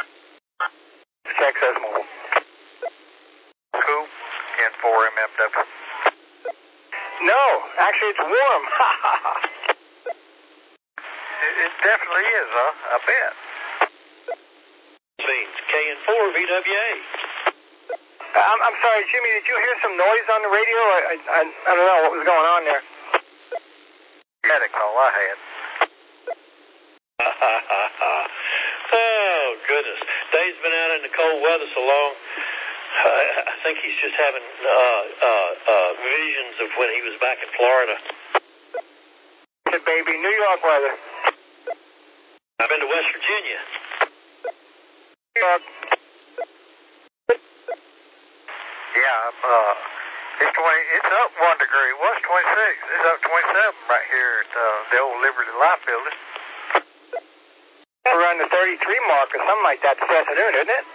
Access Mobile. Cool. N4MFW. No, actually it's warm. It definitely is, I bet. Means KN4VWA. I'm sorry, Jimmy, did you hear some noise on the radio? I don't know what was going on there. Had a call I had. Oh, goodness. Dave's been out in the cold weather so long, I think he's just having visions of when he was back in Florida. Good baby, New York weather. I've been to West Virginia. New York. Yeah, it's up 1 degree. It was 26. It's up 27 right here at the old Liberty Life building. Around the 33 mark or something like that this afternoon, isn't it?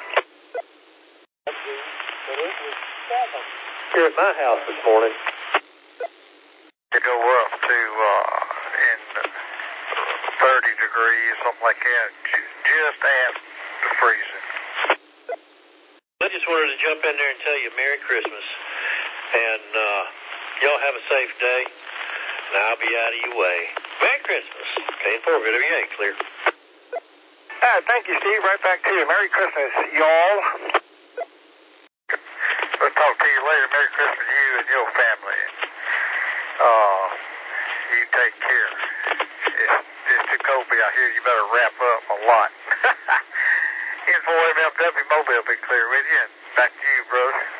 Here at my house this morning. To go up to in 30 degrees, something like that, just after freezing. I just wanted to jump in there and tell you Merry Christmas. And y'all have a safe day. And I'll be out of your way. Merry Christmas. KN4VWA, clear. Thank you, Steve. Right back to you. Merry Christmas, y'all. We'll talk to you later. Merry Christmas to you and your family. You take care. It's too cold out here. You better wrap up a lot. N4MFW Mobile be clear with you. And back to you, brother.